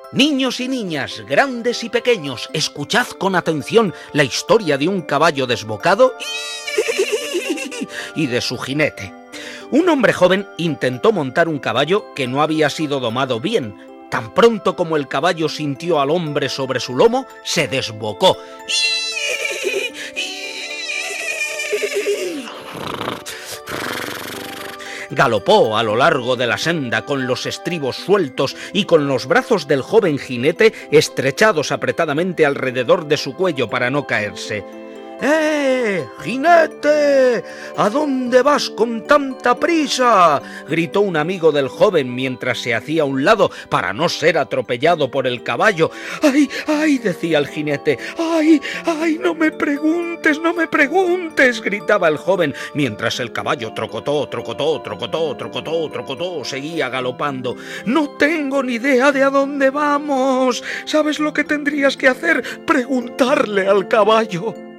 Niños y niñas, grandes y pequeños, escuchad con atención la historia de un caballo desbocado y de su jinete. Un hombre joven intentó montar un caballo que no había sido domado bien. Tan pronto como el caballo sintió al hombre sobre su lomo, se desbocó. Galopó a lo largo de la senda con los estribos sueltos y con los brazos del joven jinete estrechados apretadamente alrededor de su cuello para no caerse. ¡Jinete! ¿A dónde vas con tanta prisa?, gritó un amigo del joven mientras se hacía a un lado para no ser atropellado por el caballo. ¡Ay, ay!, decía el jinete. ¡Ay, ay! ¡No me preguntes, no me preguntes!, gritaba el joven mientras el caballo trocotó, seguía galopando. ¡No tengo ni idea de a dónde vamos! ¿Sabes lo que tendrías que hacer? Preguntarle al caballo.